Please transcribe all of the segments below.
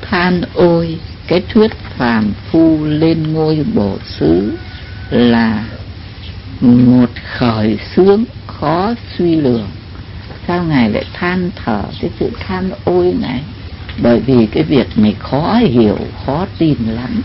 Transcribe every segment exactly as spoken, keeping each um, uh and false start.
than ôi cái thuyết phàm phu lên ngôi bổ xứ là một khởi xướng khó suy lường. Sao Ngài lại than thở cái sự than ôi này? Bởi vì cái việc này khó hiểu, khó tin lắm.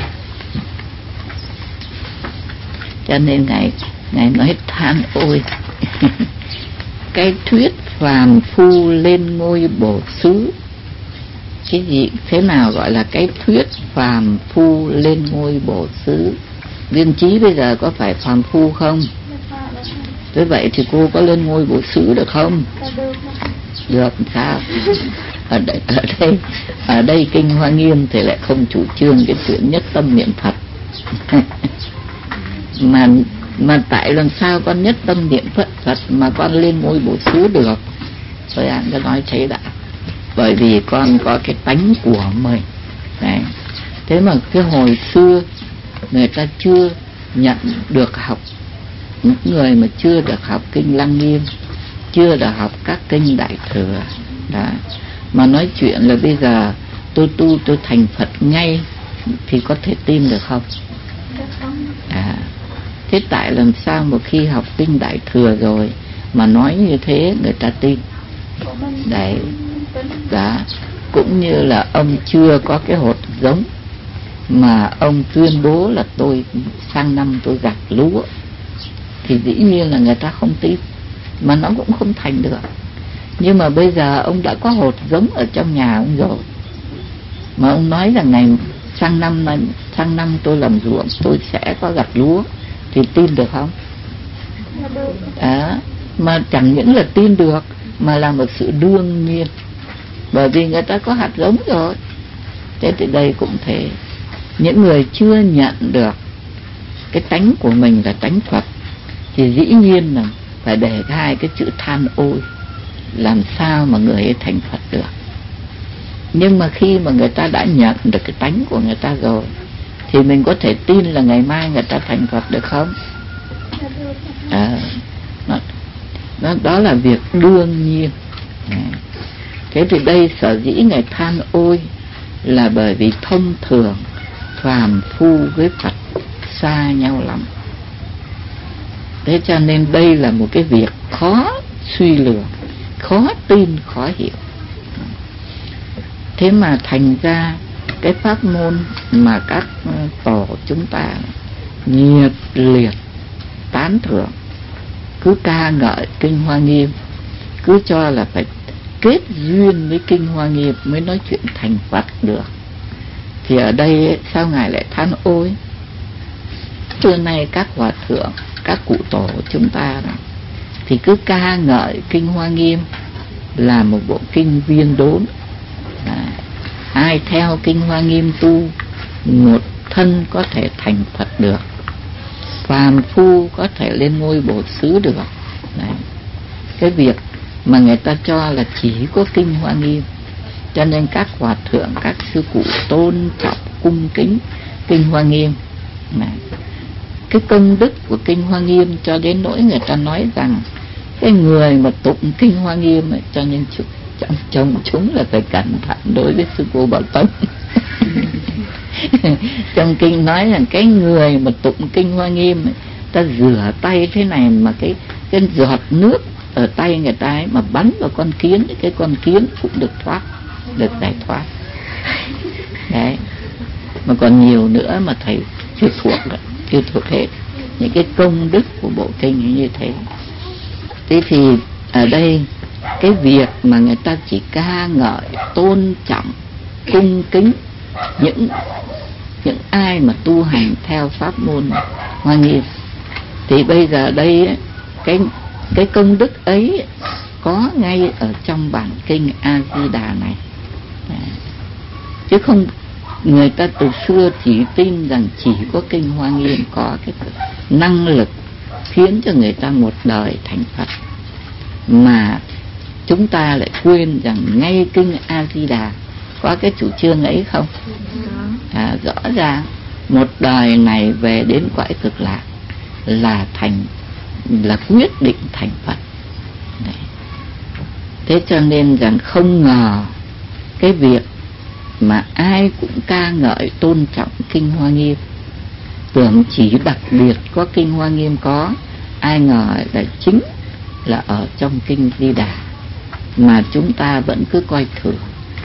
Cho nên Ngài Ngài nói than ôi. Cái thuyết phàm phu lên ngôi bổ xứ. Cái gì thế nào gọi là cái thuyết phàm phu lên ngôi bổ xứ? Viên Chí bây giờ có phải phàm phu không? Thế vậy thì cô có lên ngôi bổ xứ được không? Được sao? Ở đây, ở đây, ở đây Kinh Hoa Nghiêm thì lại không chủ trương cái chuyện nhất tâm niệm Phật. mà mà tại làm sao con nhất tâm niệm Phật Phật mà con lên ngôi bổ xứ được? Tôi ăn cái nói thế đã. Bởi vì con có cái tánh của mình. Đấy. Thế mà cái hồi xưa người ta chưa nhận được học, những người mà chưa được học kinh Lăng Nghiêm, chưa được học các kinh Đại Thừa đó, mà nói chuyện là bây giờ tôi tu tôi thành Phật ngay thì có thể tin được không? À, thế tại làm sao một khi học kinh Đại Thừa rồi mà nói như thế người ta tin? Đấy, đó. Cũng như là ông chưa có cái hột giống mà ông tuyên bố là tôi sang năm tôi gặt lúa thì dĩ nhiên là người ta không tin, mà nó cũng không thành được. Nhưng mà bây giờ ông đã có hột giống ở trong nhà ông rồi, mà ông nói rằng ngày sang năm này, sang năm tôi làm ruộng tôi sẽ có gặt lúa thì tin được không? À, mà chẳng những là tin được mà là một sự đương nhiên, bởi vì người ta có hạt giống rồi. Thế thì đây cũng thế, những người chưa nhận được cái tánh của mình là tánh Phật thì dĩ nhiên là phải để hai cái chữ than ôi, làm sao mà người ấy thành Phật được. Nhưng mà khi mà người ta đã nhận được cái tánh của người ta rồi thì mình có thể tin là ngày mai người ta thành Phật được không? À, nó, nó, đó là việc đương nhiên. À, thế thì đây sở dĩ Ngài than ôi là bởi vì thông thường phàm phu với Phật xa nhau lắm. Thế cho nên đây là một cái việc khó suy lường, khó tin, khó hiểu. Thế mà thành ra cái pháp môn mà các tổ chúng ta nhiệt liệt tán thưởng, cứ ca ngợi kinh Hoa Nghiêm, cứ cho là phải kết duyên với kinh Hoa Nghiêm mới nói chuyện thành Phật được, thì ở đây ấy, sao Ngài lại than ôi? Trưa nay các hòa thượng, các cụ tổ chúng ta đó, thì cứ ca ngợi kinh Hoa Nghiêm là một bộ kinh viên đốn. À, ai theo kinh Hoa Nghiêm tu, một thân có thể thành Phật được, phàm phu có thể lên ngôi bổ xứ được. Đấy. Cái việc mà người ta cho là chỉ có kinh Hoa Nghiêm, cho nên các hòa thượng, các sư cụ tôn trọng cung kính kinh Hoa Nghiêm. Này, cái công đức của kinh Hoa Nghiêm cho đến nỗi người ta nói rằng cái người mà tụng kinh Hoa Nghiêm ấy, cho nên trong, trong chúng là phải cẩn thận đối với sư cô Bảo Tông. Trong kinh nói rằng cái người mà tụng kinh Hoa Nghiêm ấy, ta rửa tay thế này mà cái cái giọt nước ở tay người ta ấy mà bắn vào con kiến, cái con kiến cũng được thoát, được giải thoát. Đấy. Mà còn nhiều nữa mà thầy chưa thuộc, chưa thuộc hết những cái công đức của bộ kinh như thế. Thế thì ở đây cái việc mà người ta chỉ ca ngợi, tôn trọng, cung kính những những ai mà tu hành theo pháp môn Hoa Nghiêm, thì bây giờ đây ấy, cái cái công đức ấy có ngay ở trong bản kinh A Di Đà này. Đấy. Chứ không, người ta từ xưa chỉ tin rằng chỉ có kinh Hoa Nghiêm có cái năng lực khiến cho người ta một đời thành Phật, mà chúng ta lại quên rằng ngay kinh A Di Đà có cái chủ trương ấy không? À, rõ ràng một đời này về đến cõi Cực Lạc là thành, là quyết định thành Phật. Đấy. Thế cho nên rằng không ngờ cái việc mà ai cũng ca ngợi tôn trọng kinh Hoa Nghiêm, tưởng chỉ đặc biệt có kinh Hoa Nghiêm có, ai ngờ là chính là ở trong kinh Di Đà mà chúng ta vẫn cứ coi thường.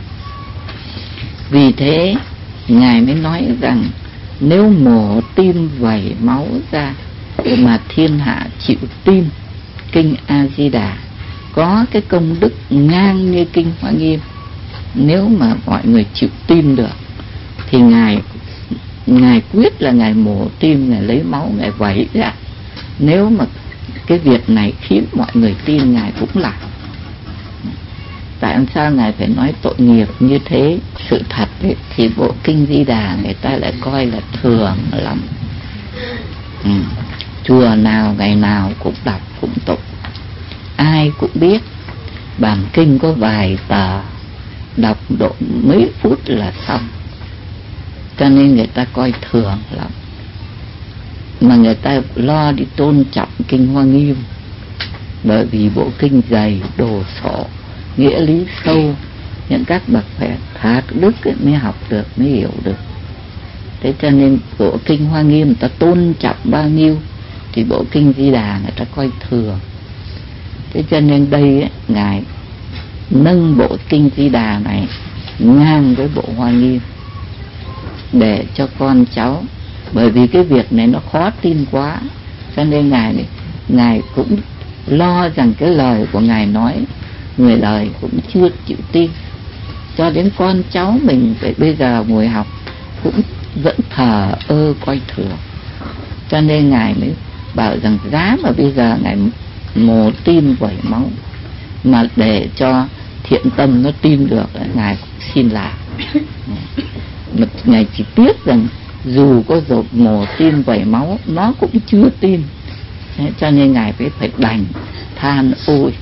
Vì thế Ngài mới nói rằng nếu mổ tim vẩy máu ra mà thiên hạ chịu tin kinh A Di Đà có cái công đức ngang như kinh Hoa Nghiêm, nếu mà mọi người chịu tin được thì Ngài Ngài quyết là Ngài mổ tim, Ngài lấy máu, Ngài vẩy ra. Nếu mà cái việc này khiến mọi người tin, Ngài cũng làm. Tại sao Ngài phải nói tội nghiệp như thế? Sự thật ấy, thì bộ kinh Di Đà người ta lại coi là thường lắm. ừ. Chùa nào ngày nào cũng đọc cũng tụng, ai cũng biết. Bản kinh có vài tờ, đọc độ mấy phút là xong, cho nên người ta coi thường lắm. Mà người ta lo đi tôn trọng kinh Hoa Nghiêm, bởi vì bộ kinh dày, đồ sộ, nghĩa lý sâu, những các bậc phải thạc đức mới học được, mới hiểu được. Thế cho nên bộ kinh Hoa Nghiêm người ta tôn trọng bao nhiêu thì bộ kinh Di Đà người ta coi thường. Thế cho nên đây ấy, Ngài nâng bộ kinh Di Đà này ngang với bộ Hoa Nghiêm để cho con cháu, bởi vì cái việc này nó khó tin quá, cho nên Ngài Ngài cũng lo rằng cái lời của Ngài nói người đời cũng chưa chịu tin, cho đến con cháu mình phải bây giờ ngồi học cũng vẫn thờ ơ coi thường. Cho nên Ngài mới bảo rằng giá mà bây giờ Ngài mổ tim vẩy máu mà để cho thiện tâm nó tin được là Ngài cũng xin làm. Mà Ngài chỉ biết rằng dù có dột mổ tim vẩy máu nó cũng chưa tin. Thế cho nên Ngài phải phải đành than ôi.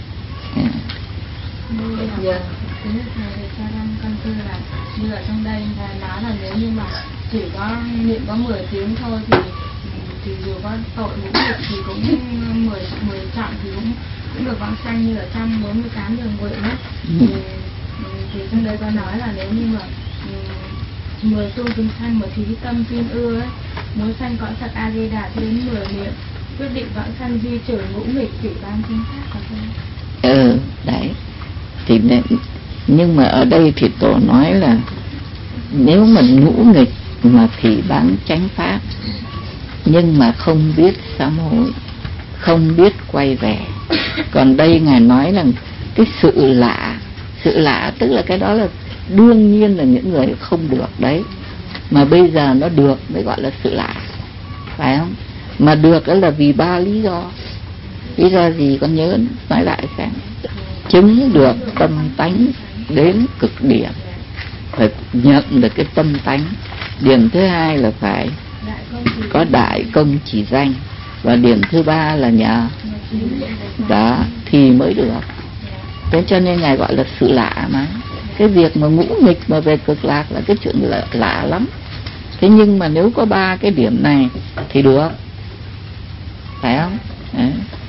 Giờ cái nước này thì cha đang căn tư là như ở trong đây Ngài nói là nếu như mà chỉ có niệm có mười tiếng thôi thì thì dù có tội ngũ nghịch thì cũng mười mười trọng thì cũng cũng được vãng sanh như ở trong bốn mươi tám đường nguyện ấy. Thì thì trong đây có nói là nếu như mà mười tu chúng sanh mà thí tâm tin ưa ấy, muốn sanh cõi Phật A Di Đà thì đến mười niệm quyết định vãng sanh di trừ ngũ nghịch vị ban chính pháp và không. Ừ, đấy. Thì nên, nhưng mà ở đây thì Tổ nói là nếu mà ngũ nghịch mà phỉ báng chánh pháp nhưng mà không biết sám hối, không biết quay về. Còn đây Ngài nói là cái sự lạ, sự lạ tức là cái đó là đương nhiên là những người không được đấy, mà bây giờ nó được mới gọi là sự lạ, phải không? Mà được đó là vì ba lý do. Lý do gì con nhớ nói lại xem. Chứng được tâm tánh đến cực điểm, phải nhận được cái tâm tánh. Điểm thứ hai là phải có đại công chỉ danh, và điểm thứ ba là nhờ đó thì mới được. Thế cho nên Ngài gọi là sự lạ mà. Cái việc mà ngũ nghịch mà về cực lạc là cái chuyện lạ, lạ lắm. Thế nhưng mà nếu có ba cái điểm này thì được, phải không? Đấy.